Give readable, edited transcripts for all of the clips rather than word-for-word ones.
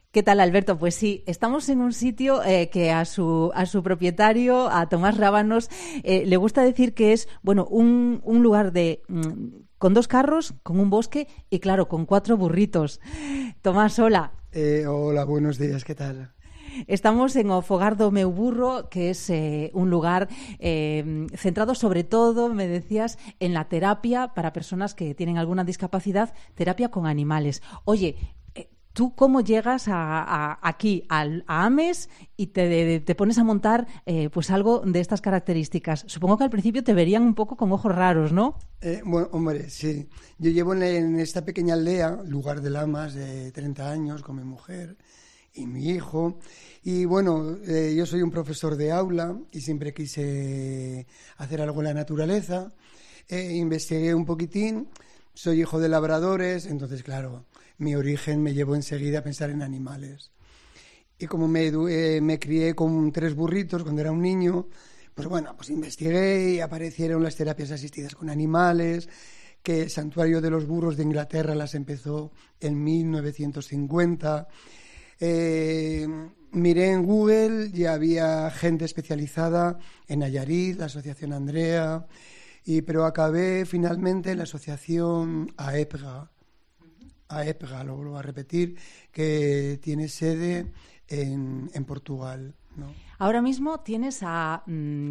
¿Qué tal, Alberto? Pues sí, estamos en un sitio que a su propietario, a Tomás Rábanos, le gusta decir que es, bueno, un lugar con 2 carros, con un bosque y, claro, con 4 burritos. Tomás, hola. Hola, buenos días, ¿qué tal? Estamos en O Fogar do Meu Burro, que es un lugar centrado sobre todo, me decías, en la terapia para personas que tienen alguna discapacidad, terapia con animales. Oye, ¿tú cómo llegas aquí, a Ames, y te pones a montar pues algo de estas características? Supongo que al principio te verían un poco con ojos raros, ¿no? Bueno, hombre, sí. Yo llevo en esta pequeña aldea, lugar de Lamas, de 30 años, con mi mujer y mi hijo. Y bueno, yo soy un profesor de aula y siempre quise hacer algo en la naturaleza. Investigué un poquitín, soy hijo de labradores, entonces, claro, mi origen me llevó enseguida a pensar en animales. Y como me crié con 3 burritos cuando era un niño, pues bueno, pues investigué y aparecieron las terapias asistidas con animales, que el Santuario de los Burros de Inglaterra las empezó en 1950. Miré en Google y había gente especializada en Nayarit, la Asociación Andrea, pero acabé finalmente en la Asociación AEPGA, lo vuelvo a repetir, que tiene sede en Portugal, ¿no? Ahora mismo tienes a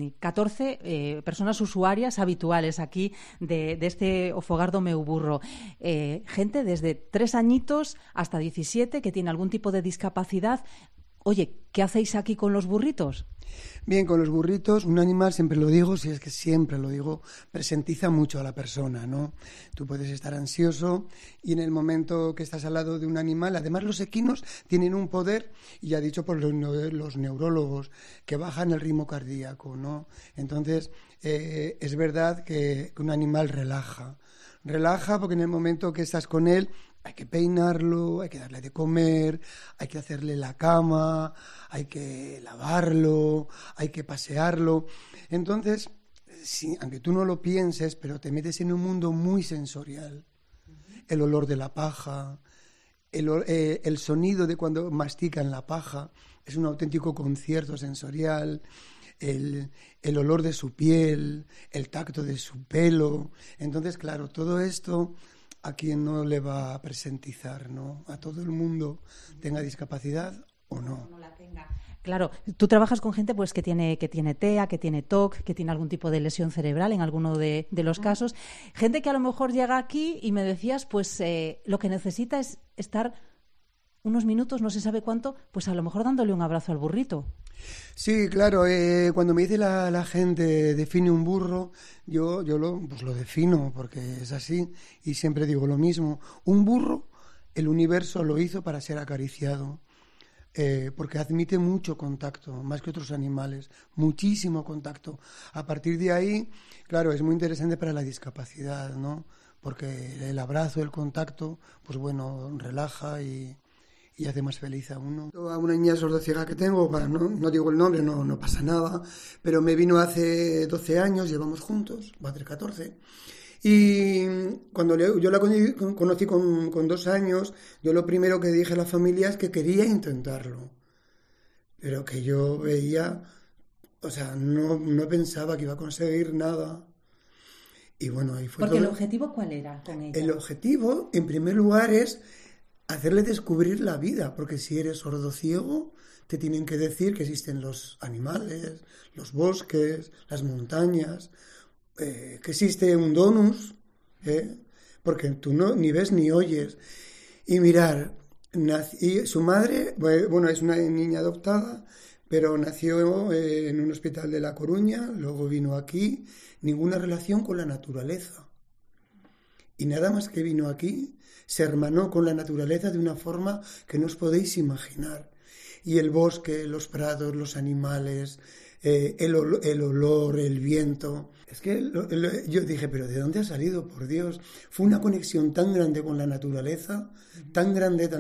14 personas usuarias habituales aquí de este O Fogar do Meu Burro. Gente desde 3 añitos hasta 17 que tiene algún tipo de discapacidad. Oye, ¿qué hacéis aquí con los burritos? Bien, con los burritos, un animal, siempre lo digo, si es que siempre lo digo, presentiza mucho a la persona, ¿no? Tú puedes estar ansioso y en el momento que estás al lado de un animal, además los equinos tienen un poder, y ya dicho por los neurólogos, que bajan el ritmo cardíaco, ¿no? Entonces, es verdad que un animal relaja porque en el momento que estás con él hay que peinarlo, hay que darle de comer, hay que hacerle la cama, hay que lavarlo, hay que pasearlo. Entonces, sí, aunque tú no lo pienses, pero te metes en un mundo muy sensorial. El olor de la paja, el sonido de cuando mastican la paja, es un auténtico concierto sensorial. El olor de su piel, el tacto de su pelo. Entonces, claro, todo esto a quien no le va a presentizar, ¿no? A todo el mundo, tenga discapacidad o no. No la tenga. Claro, tú trabajas con gente pues que tiene TEA, que tiene TOC, que tiene algún tipo de lesión cerebral en alguno de los casos. Gente que a lo mejor llega aquí y me decías, pues lo que necesita es estar unos minutos, no se sabe cuánto, pues a lo mejor dándole un abrazo al burrito. Sí, claro, cuando me dice la gente define un burro, yo lo defino porque es así y siempre digo lo mismo. Un burro, el universo lo hizo para ser acariciado, porque admite mucho contacto, más que otros animales, muchísimo contacto. A partir de ahí, claro, es muy interesante para la discapacidad, ¿no? Porque el abrazo, el contacto, pues bueno, relaja y hace más feliz a uno. A una niña sordociega que tengo, no digo el nombre, no pasa nada, pero me vino hace 12 años, llevamos juntos, va a hacer 14. Y cuando yo la conocí con 2 años, yo lo primero que dije a la familia es que quería intentarlo, pero que yo veía, o sea, no pensaba que iba a conseguir nada. Y bueno, ahí fue. Porque todo. ¿El objetivo cuál era con ella? El objetivo, en primer lugar, es hacerle descubrir la vida, porque si eres sordociego, te tienen que decir que existen los animales, los bosques, las montañas, que existe un donus, porque tú ni ves ni oyes. Y mirar, su madre, bueno, es una niña adoptada, pero nació en un hospital de La Coruña, luego vino aquí, ninguna relación con la naturaleza. Y nada más que vino aquí, se hermanó con la naturaleza de una forma que no os podéis imaginar. Y el bosque, los prados, los animales, el olor, el viento. Es que yo dije, pero ¿de dónde ha salido? Por Dios. Fue una conexión tan grande con la naturaleza, tan grande,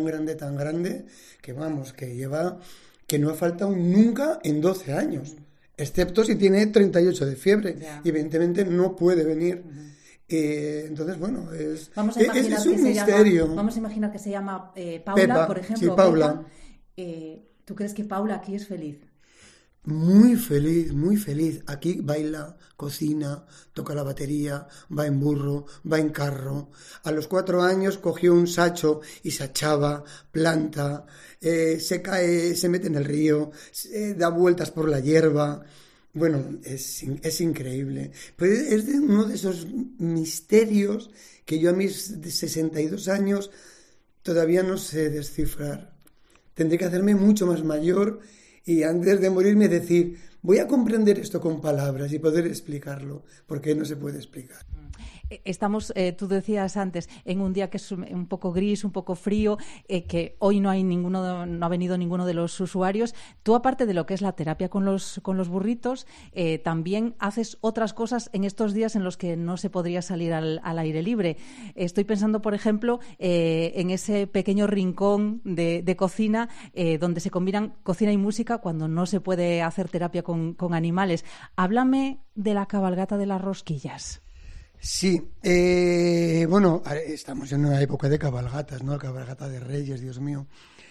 que vamos, que no ha faltado nunca en 12 años. Excepto si tiene 38 de fiebre. Yeah. Y evidentemente no puede venir. Entonces, bueno, es un misterio. Vamos a imaginar que se llama Paula, Pepa, por ejemplo. Sí, Paula. Pepa, ¿Tú crees que Paula aquí es feliz? Muy feliz, muy feliz. Aquí baila, cocina, toca la batería, va en burro, va en carro. A los 4 años cogió un sacho y sachaba, planta, se cae, se mete en el río, da vueltas por la hierba. Bueno, es increíble. Pero es uno de esos misterios que yo a mis 62 años todavía no sé descifrar. Tendré que hacerme mucho más mayor y antes de morirme decir, voy a comprender esto con palabras y poder explicarlo, porque no se puede explicar. Estamos, tú decías antes, en un día que es un poco gris, un poco frío, que hoy no ha venido ninguno de los usuarios. Tú, aparte de lo que es la terapia con los burritos, también haces otras cosas en estos días en los que no se podría salir al aire libre. Estoy pensando, por ejemplo, en ese pequeño rincón de cocina donde se combinan cocina y música cuando no se puede hacer terapia con animales. Háblame de la cabalgata de las rosquillas. Sí, bueno, estamos en una época de cabalgatas, ¿no? Cabalgata de Reyes, Dios mío.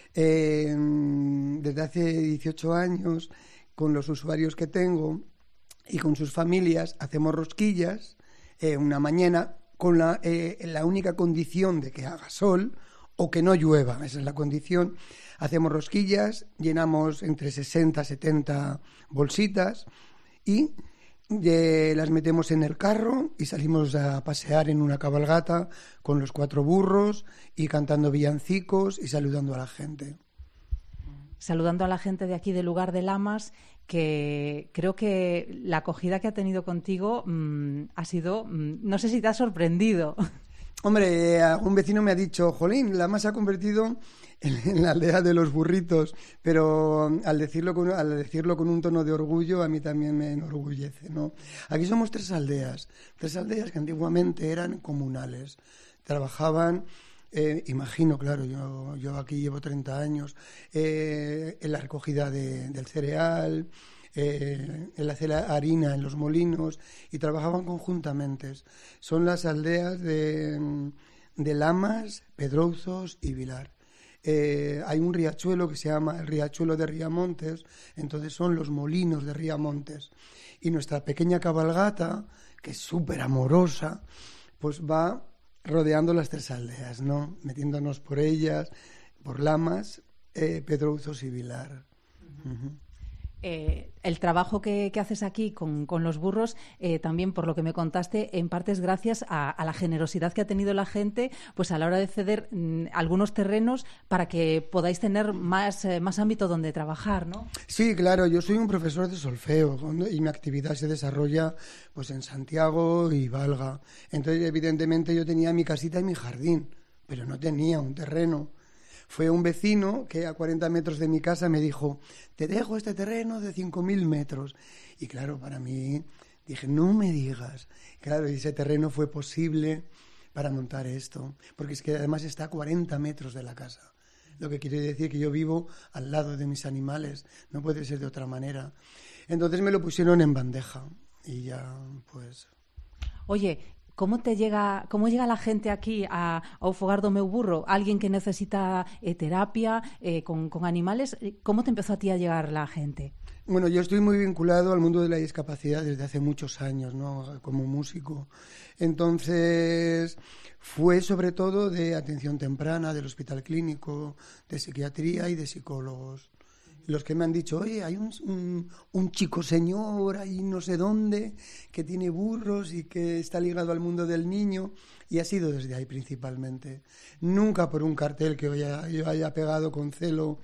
Desde hace 18 años, con los usuarios que tengo y con sus familias, hacemos rosquillas una mañana con la única condición de que haga sol o que no llueva. Esa es la condición. Hacemos rosquillas, llenamos entre 60 y 70 bolsitas y las metemos en el carro y salimos a pasear en una cabalgata con los 4 burros y cantando villancicos y saludando a la gente. Saludando a la gente de aquí del lugar de Lamas, que creo que la acogida que ha tenido contigo ha sido, no sé si te ha sorprendido. Hombre, algún vecino me ha dicho, jolín, Lamas se ha convertido en la aldea de los burritos, pero al decirlo con un tono de orgullo, a mí también me enorgullece, ¿no? Aquí somos 3 aldeas que antiguamente eran comunales, trabajaban, imagino, claro, yo aquí llevo 30 años, en la recogida del cereal, en hacer harina en los molinos y trabajaban conjuntamente. Son las aldeas de Lamas, Pedrouzos y Vilar. Hay un riachuelo que se llama el riachuelo de Riamontes, entonces son los molinos de Riamontes. Y nuestra pequeña cabalgata, que es súper amorosa, pues va rodeando las 3 aldeas, ¿no? Metiéndonos por ellas, por Lamas, Pedrouzos y Vilar. Uh-huh. El trabajo que haces aquí con los burros, también por lo que me contaste, en parte es gracias a la generosidad que ha tenido la gente pues a la hora de ceder algunos terrenos para que podáis tener más ámbito donde trabajar, ¿no? Sí, claro, yo soy un profesor de solfeo y mi actividad se desarrolla pues en Santiago y Valga. Entonces, evidentemente, yo tenía mi casita y mi jardín, pero no tenía un terreno. Fue un vecino que a 40 metros de mi casa me dijo, te dejo este terreno de 5.000 metros. Y claro, para mí, dije, no me digas. Claro, y ese terreno fue posible para montar esto, porque es que además está a 40 metros de la casa. Lo que quiere decir que yo vivo al lado de mis animales, no puede ser de otra manera. Entonces me lo pusieron en bandeja y ya, pues... Oye, ¿cómo llega la gente aquí a Fogardo meu burro? Alguien que necesita terapia con animales. ¿Cómo te empezó a ti a llegar la gente? Bueno, yo estoy muy vinculado al mundo de la discapacidad desde hace muchos años, ¿no? Como músico. Entonces, fue sobre todo de atención temprana, del hospital clínico, de psiquiatría y de psicólogos. Los que me han dicho, oye, hay un chico señor ahí no sé dónde que tiene burros y que está ligado al mundo del niño, y ha sido desde ahí principalmente. Nunca por un cartel que yo haya pegado con celo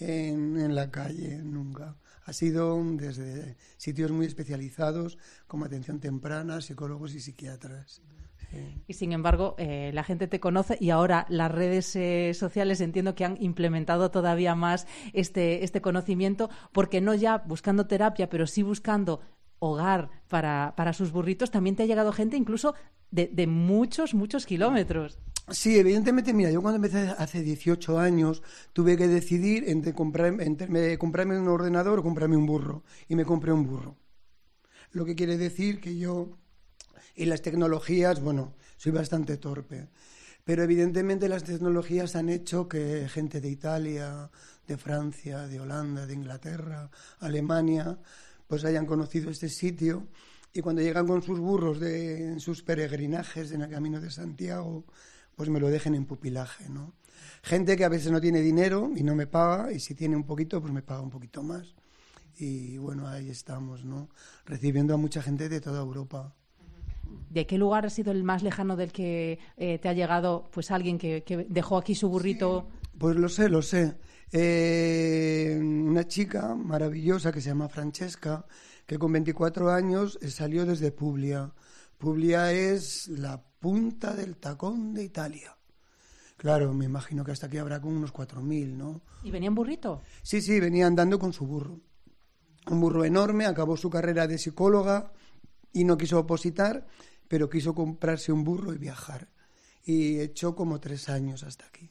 en la calle, nunca. Ha sido desde sitios muy especializados como atención temprana, psicólogos y psiquiatras. Y sin embargo, la gente te conoce y ahora las redes sociales entiendo que han implementado todavía más este conocimiento, porque no ya buscando terapia, pero sí buscando hogar para sus burritos, también te ha llegado gente incluso de muchos kilómetros. Sí, evidentemente, mira, yo cuando empecé hace 18 años tuve que decidir entre comprarme un ordenador o comprarme un burro, y me compré un burro. Lo que quiere decir que yo... Y las tecnologías, bueno, soy bastante torpe. Pero evidentemente las tecnologías han hecho que gente de Italia, de Francia, de Holanda, de Inglaterra, Alemania, pues hayan conocido este sitio, y cuando llegan con sus burros en sus peregrinajes en el Camino de Santiago, pues me lo dejen en pupilaje, ¿no? Gente que a veces no tiene dinero y no me paga, y si tiene un poquito, pues me paga un poquito más. Y bueno, ahí estamos, ¿no? Recibiendo a mucha gente de toda Europa. ¿De qué lugar ha sido el más lejano del que te ha llegado pues alguien que dejó aquí su burrito? Sí, pues lo sé. Una chica maravillosa que se llama Francesca, que con 24 años salió desde Puglia. Puglia es la punta del tacón de Italia. Claro, me imagino que hasta aquí habrá como unos 4.000, ¿no? ¿Y venía en burrito? Sí, venía andando con su burro. Un burro enorme, acabó su carrera de psicóloga y no quiso opositar, pero quiso comprarse un burro y viajar. Y echó como 3 años hasta aquí.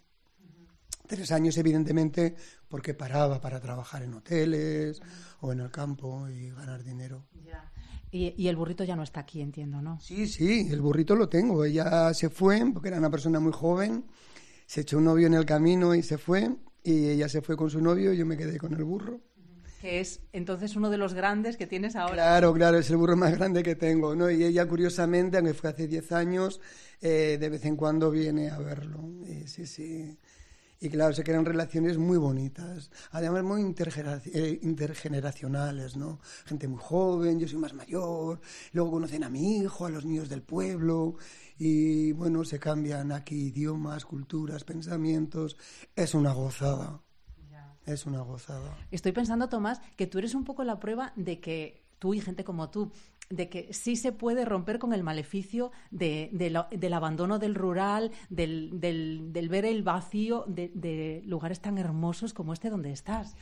3 años, evidentemente, porque paraba para trabajar en hoteles o en el campo y ganar dinero. Ya. Y el burrito ya no está aquí, entiendo, ¿no? Sí, el burrito lo tengo. Ella se fue, porque era una persona muy joven, se echó un novio en el camino y se fue, y ella se fue con su novio y yo me quedé con el burro. Que es entonces uno de los grandes que tienes ahora. Claro, es el burro más grande que tengo, ¿no? Y ella, curiosamente, aunque fue hace 10 años, de vez en cuando viene a verlo. Sí. Y claro, se crean relaciones muy bonitas, además muy intergeneracionales, ¿no? Gente muy joven, yo soy más mayor, luego conocen a mi hijo, a los niños del pueblo, y bueno, se cambian aquí idiomas, culturas, pensamientos. Es una gozada. Es una gozada. Estoy pensando, Tomás, que tú eres un poco la prueba de que tú y gente como tú, de que sí se puede romper con el maleficio del abandono del rural, del ver el vacío de lugares tan hermosos como este donde estás.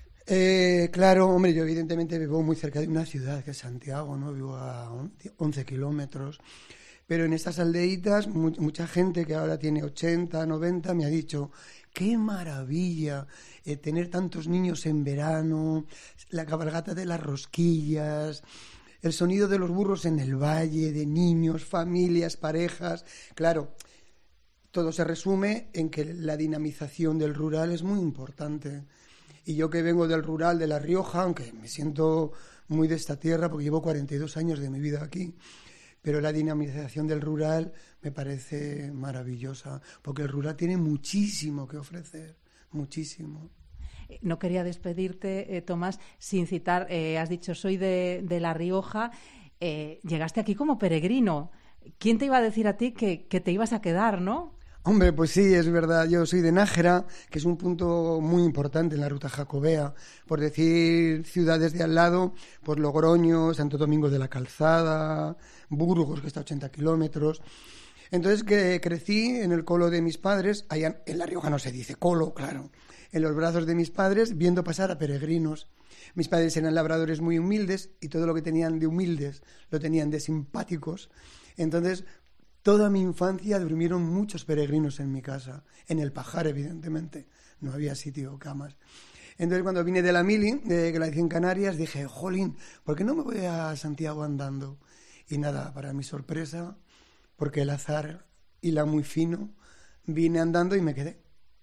Claro, hombre, yo evidentemente vivo muy cerca de una ciudad que es Santiago, ¿no? Vivo a 11 kilómetros. Pero en estas aldeitas, mucha gente que ahora tiene 80, 90, me ha dicho: ¡qué maravilla tener tantos niños en verano! La cabalgata de las rosquillas, el sonido de los burros en el valle, de niños, familias, parejas. Claro, todo se resume en que la dinamización del rural es muy importante. Y yo, que vengo del rural de La Rioja, aunque me siento muy de esta tierra porque llevo 42 años de mi vida aquí, pero la dinamización del rural me parece maravillosa, porque el rural tiene muchísimo que ofrecer, muchísimo. No quería despedirte, Tomás, sin citar, has dicho, soy de La Rioja, llegaste aquí como peregrino. ¿Quién te iba a decir a ti que te ibas a quedar, no? Hombre, pues sí, es verdad. Yo soy de Nájera, que es un punto muy importante en la ruta jacobea. Por decir ciudades de al lado, pues Logroño, Santo Domingo de la Calzada, Burgos, que está a 80 kilómetros. Entonces, que crecí en el colo de mis padres, allá en La Rioja no se dice colo, claro, en los brazos de mis padres, viendo pasar a peregrinos. Mis padres eran labradores muy humildes y todo lo que tenían de humildes lo tenían de simpáticos. Entonces, toda mi infancia durmieron muchos peregrinos en mi casa, en el pajar, evidentemente, no había sitio o camas. Entonces, cuando vine de la mili, que la hice en Canarias, dije: jolín, ¿por qué no me voy a Santiago andando? Y nada, para mi sorpresa, porque el azar hila muy fino, vine andando y me quedé.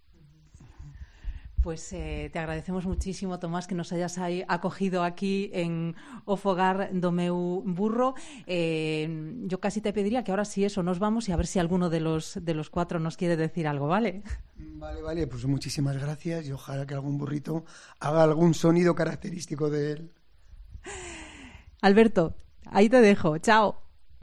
Pues te agradecemos muchísimo, Tomás, que nos hayas acogido aquí en O Fogar do meu burro. Yo casi te pediría que ahora sí nos vamos y a ver si alguno de los 4 nos quiere decir algo, ¿vale? Vale, pues muchísimas gracias, y ojalá que algún burrito haga algún sonido característico de él. Alberto, ahí te dejo. Chao.